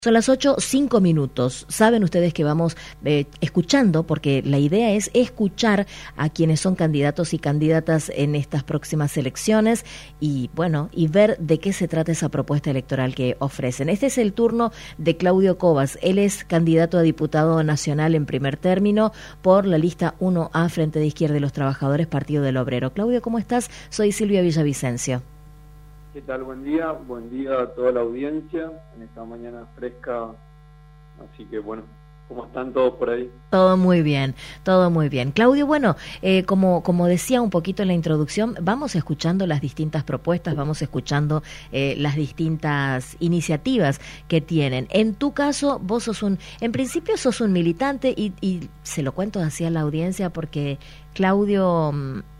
Son las 8:05. Saben ustedes que vamos escuchando, porque la idea es escuchar a quienes son candidatos y candidatas en estas próximas elecciones y ver de qué se trata esa propuesta electoral que ofrecen. Este es el turno de Claudio Cobas. Él es candidato a diputado nacional en primer término por la lista 1A Frente de Izquierda de los Trabajadores, Partido del Obrero. Claudio, ¿cómo estás? Soy Silvia Villavicencio. ¿Qué tal? Buen día a toda la audiencia en esta mañana fresca, así que bueno, ¿cómo están todos por ahí? Todo muy bien. Claudio, como decía un poquito en la introducción, vamos escuchando las distintas propuestas, vamos escuchando las distintas iniciativas que tienen. En tu caso, vos en principio sos un militante y se lo cuento así a la audiencia porque Claudio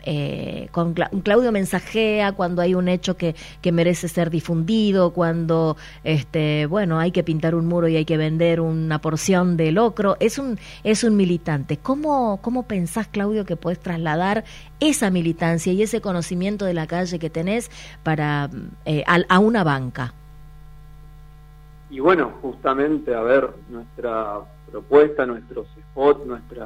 mensajea cuando hay un hecho que merece ser difundido, cuando hay que pintar un muro y hay que vender una porción de locro. Es un militante. ¿Cómo pensás, Claudio, que podés trasladar esa militancia y ese conocimiento de la calle que tenés para a una banca? Y bueno, justamente, a ver, nuestra propuesta, nuestros spots,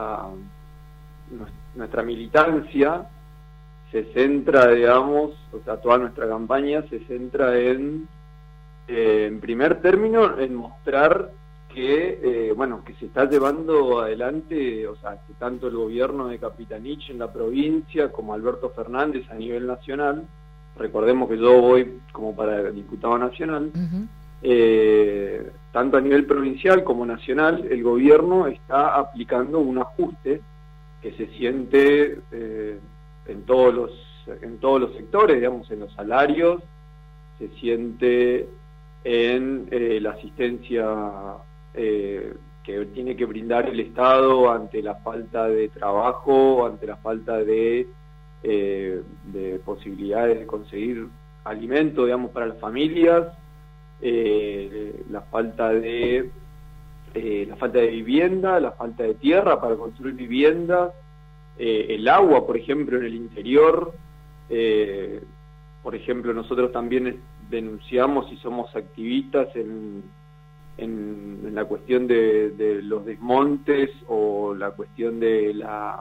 nuestra militancia se centra, toda nuestra campaña se centra en primer término, en mostrar que se está llevando adelante, que tanto el gobierno de Capitanich en la provincia como Alberto Fernández a nivel nacional. Recordemos que yo voy como para diputado nacional. Tanto a nivel provincial como nacional, el gobierno está aplicando un ajuste que se siente en todos los sectores, en los salarios, se siente en la asistencia que tiene que brindar el Estado ante la falta de trabajo, ante la falta de posibilidades de conseguir alimento, para las familias, la falta de vivienda, la falta de tierra para construir viviendas, el agua, por ejemplo, en el interior. Por ejemplo, nosotros también denunciamos y somos activistas en la cuestión de los desmontes o la cuestión de la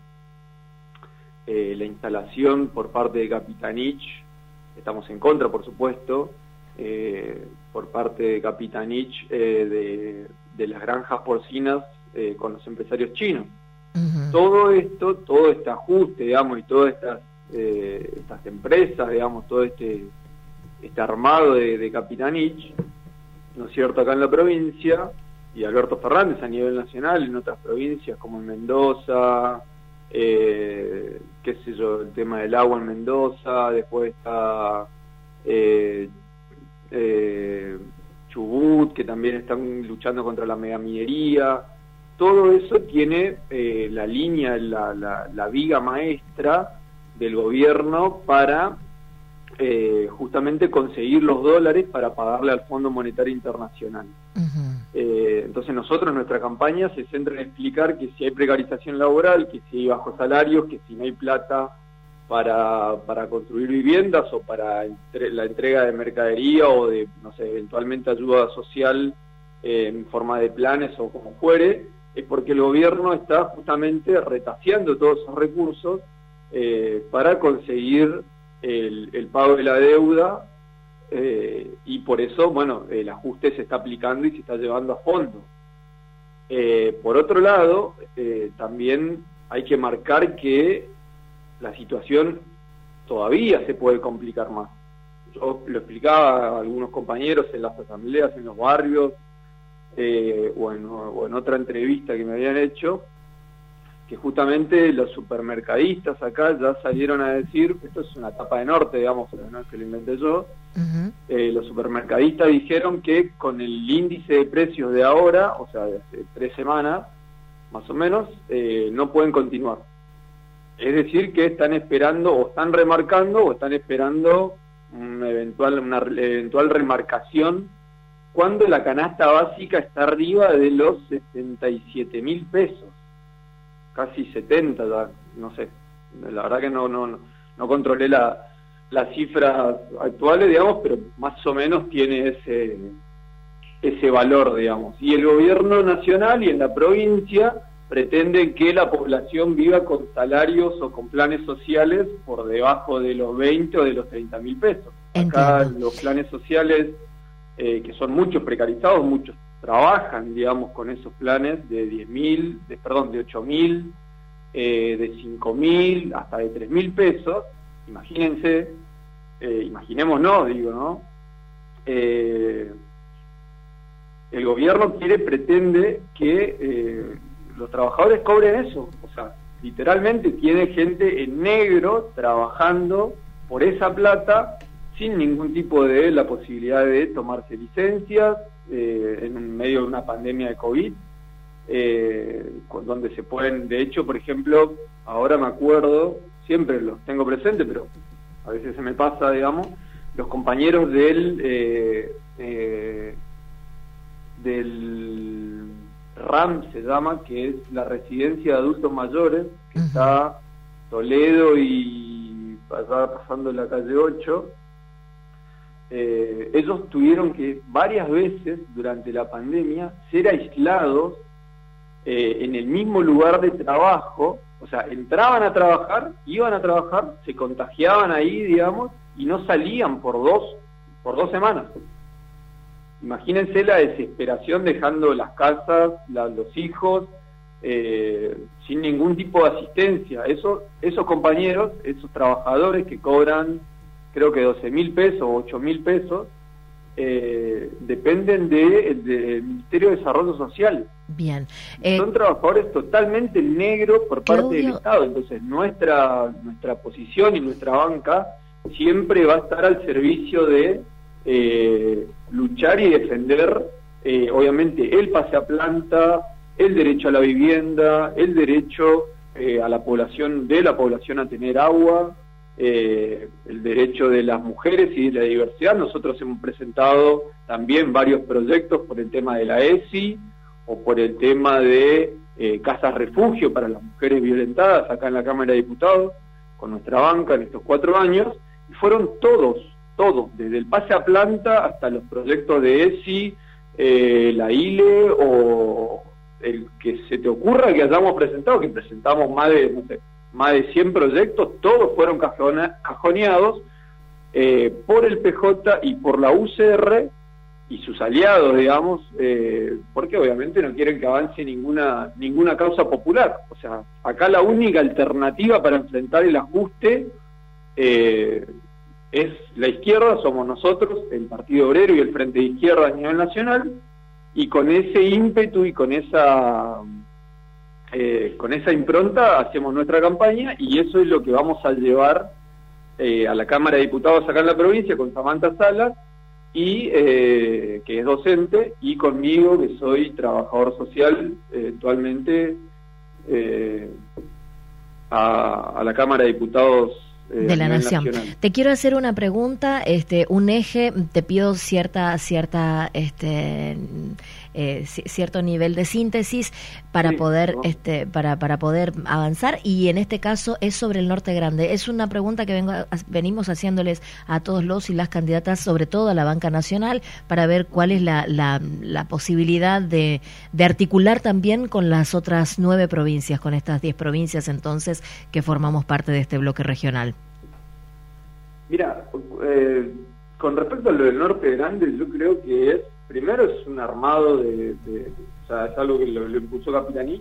instalación por parte de Capitanich. Estamos en contra, por supuesto, por parte de Capitanich de las granjas porcinas con los empresarios chinos. Todo este ajuste, y todas estas empresas, todo este armado de Capitanich, ¿no es cierto?, acá en la provincia, y Alberto Fernández a nivel nacional, en otras provincias como en Mendoza, el tema del agua en Mendoza, después está Chubut, que también están luchando contra la megaminería. Todo eso tiene la línea, la viga maestra del gobierno para justamente conseguir los dólares para pagarle al Fondo Monetario Internacional. Entonces nosotros, nuestra campaña se centra en explicar que si hay precarización laboral, que si hay bajos salarios, que si no hay plata para construir viviendas o para la entrega de mercadería o de, eventualmente ayuda social en forma de planes o como fuere, es porque el gobierno está justamente retaseando todos esos recursos para conseguir el pago de la deuda, y por eso, el ajuste se está aplicando y se está llevando a fondo. Por otro lado, también hay que marcar que la situación todavía se puede complicar más. Yo lo explicaba a algunos compañeros en las asambleas, en los barrios, o en otra entrevista que me habían hecho, que justamente los supermercadistas acá ya salieron a decir, esto es una tapa de Norte, no es que lo inventé yo, los supermercadistas dijeron que con el índice de precios de ahora, de hace 3 semanas, más o menos, no pueden continuar. Es decir, que están esperando, o están remarcando, o están esperando una eventual remarcación cuando la canasta básica está arriba de los 67.000 pesos. Casi 70, no sé, la verdad que no controlé las cifras actuales, pero más o menos tiene ese valor, digamos. Y el gobierno nacional y en la provincia pretenden que la población viva con salarios o con planes sociales por debajo de los 20 o de los 30.000 pesos. Acá los planes sociales, que son muchos precarizados, muchos trabajan, digamos, con esos planes de 10.000, de 8.000, de 5.000, hasta de 3.000 pesos. Imagínense, imaginémonos, digo, ¿no? El gobierno pretende que los trabajadores cobren eso, o sea, literalmente tiene gente en negro trabajando por esa plata sin ningún tipo de la posibilidad de tomarse licencias en medio de una pandemia de COVID, donde se pueden, de hecho, por ejemplo, ahora me acuerdo, siempre los tengo presentes, pero a veces se me pasa, digamos, los compañeros del RAM se llama, que es la residencia de adultos mayores, que está Toledo y pasando la calle 8. Ellos tuvieron que varias veces durante la pandemia ser aislados en el mismo lugar de trabajo, o sea, entraban a trabajar, iban a trabajar, se contagiaban ahí, digamos, y no salían por dos semanas. Imagínense la desesperación dejando las casas, los hijos, sin ningún tipo de asistencia. Esos compañeros, esos trabajadores que cobran, creo que 12.000 pesos o 8.000 pesos, dependen del Ministerio de Desarrollo Social. Bien. Son trabajadores totalmente negros por parte del Estado. Entonces nuestra posición y nuestra banca siempre va a estar al servicio de luchar y defender, obviamente, el pase a planta, el derecho a la vivienda, el derecho a la población a tener agua, el derecho de las mujeres y de la diversidad. Nosotros hemos presentado también varios proyectos por el tema de la ESI o por el tema de casas refugio para las mujeres violentadas acá en la Cámara de Diputados, con nuestra banca en estos 4 años, y fueron todos, desde el pase a planta hasta los proyectos de ESI, la ILE o el que se te ocurra que hayamos presentado, que presentamos más de 100 proyectos, todos fueron cajoneados por el PJ y por la UCR y sus aliados, digamos, porque obviamente no quieren que avance ninguna causa popular. O sea, acá la única alternativa para enfrentar el ajuste es la izquierda, somos nosotros, el Partido Obrero y el Frente de Izquierda a nivel nacional, y con ese ímpetu y con esa impronta hacemos nuestra campaña, y eso es lo que vamos a llevar a la Cámara de Diputados acá en la provincia con Samantha Salas, y que es docente, y conmigo, que soy trabajador social actualmente, a la Cámara de Diputados de la Nación. Nacional. Te quiero hacer una pregunta, un eje, te pido cierto nivel de síntesis para poder ¿no? para poder avanzar, y en este caso es sobre el Norte Grande. Es una pregunta que venimos haciéndoles a todos los y las candidatas, sobre todo a la banca nacional, para ver cuál es la posibilidad de articular también con las otras 9 provincias, con estas 10 provincias entonces que formamos parte de este bloque regional. Mira, con respecto a lo del Norte Grande, yo creo que primero es un armado o sea, es algo que lo impulsó Capitanich,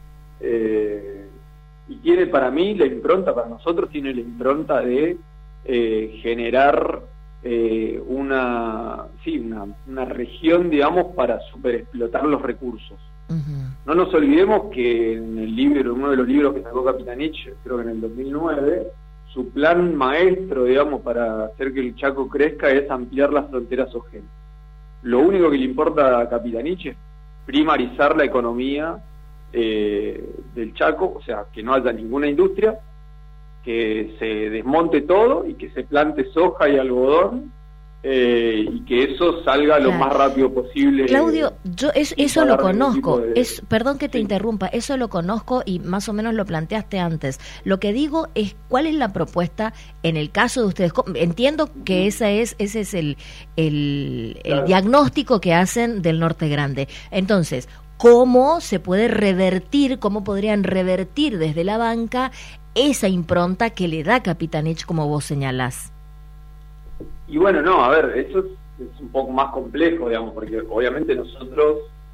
y tiene para mí la impronta, para nosotros tiene la impronta de generar una región, digamos, para superexplotar los recursos. Uh-huh. No nos olvidemos que en uno de los libros que sacó Capitanich, creo que en el 2009, su plan maestro, digamos, para hacer que el Chaco crezca es ampliar las fronteras OGM. Lo único que le importa a Capitanich es primarizar la economía del Chaco, o sea, que no haya ninguna industria, que se desmonte todo y que se plante soja y algodón, y que eso salga lo más rápido posible. Claudio, yo eso lo conozco, perdón que te sí. interrumpa, eso lo conozco y más o menos lo planteaste antes. Lo que digo es, ¿cuál es la propuesta en el caso de ustedes? Entiendo que ese es el diagnóstico que hacen del Norte Grande. Entonces, ¿cómo se puede revertir, cómo podrían revertir desde la banca esa impronta que le da Capitanich, como vos señalás? Y bueno, no, a ver, eso es un poco más complejo, digamos, porque obviamente nosotros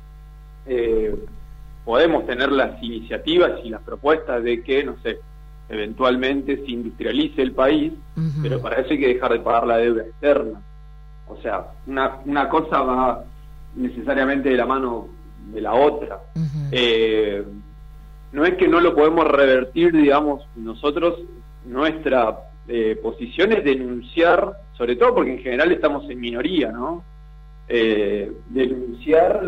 podemos tener las iniciativas y las propuestas de que, no sé, eventualmente se industrialice el país, pero para eso hay que dejar de pagar la deuda externa. O sea, una cosa va necesariamente de la mano de la otra. No es que no lo podemos revertir, digamos, nosotros, nuestra posición es denunciar, sobre todo porque en general estamos en minoría, ¿no? Denunciar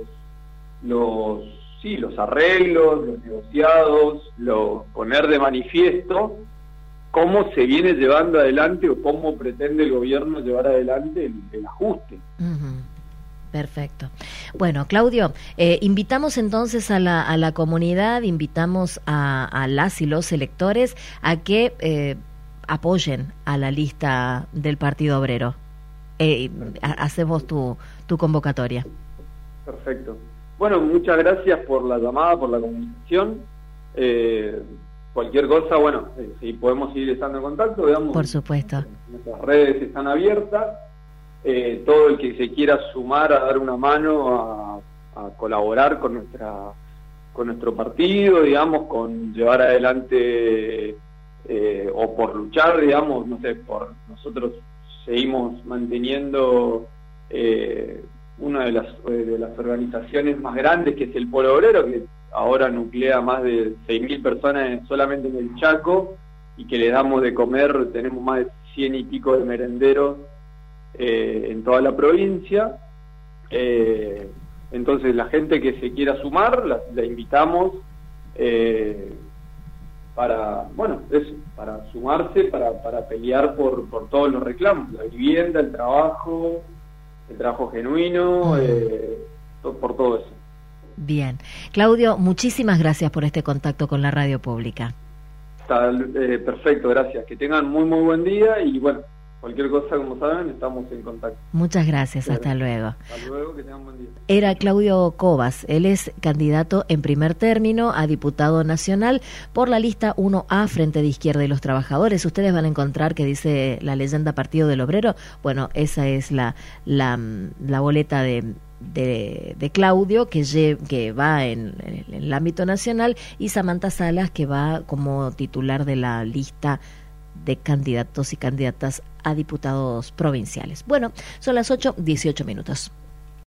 los arreglos, los negociados, poner de manifiesto cómo se viene llevando adelante o cómo pretende el gobierno llevar adelante el ajuste. Perfecto. Bueno, Claudio, invitamos entonces a la comunidad, invitamos a las y los electores a que apoyen a la lista del Partido Obrero. Hacemos tu convocatoria. Perfecto. Bueno, muchas gracias por la llamada, por la comunicación. Cualquier cosa, bueno, si podemos seguir estando en contacto, veamos. Por supuesto. Nuestras redes están abiertas. Todo el que se quiera sumar a dar una mano a colaborar con nuestro partido, digamos, con llevar adelante o por luchar, digamos, no sé, nosotros seguimos manteniendo una de las organizaciones más grandes, que es el Polo Obrero, que ahora nuclea más de 6.000 personas solamente en el Chaco, y que les damos de comer, tenemos más de 100 y pico de merenderos en toda la provincia. Entonces la gente que se quiera sumar, la invitamos para sumarse, para pelear por todos los reclamos, la vivienda, el trabajo genuino, por todo eso. Bien. Claudio, muchísimas gracias por este contacto con la radio pública. Está perfecto, gracias. Que tengan muy buen día y bueno, cualquier cosa, como saben, estamos en contacto. Muchas gracias, hasta luego. Hasta luego, que tengan buen día. Era Claudio Cobas, él es candidato en primer término a diputado nacional por la lista 1A Frente de Izquierda y los Trabajadores. Ustedes van a encontrar que dice la leyenda Partido del Obrero. Bueno, esa es la boleta de Claudio, que va en el ámbito nacional, y Samantha Salas, que va como titular de la lista de candidatos y candidatas a diputados provinciales. Bueno, son las 8:18.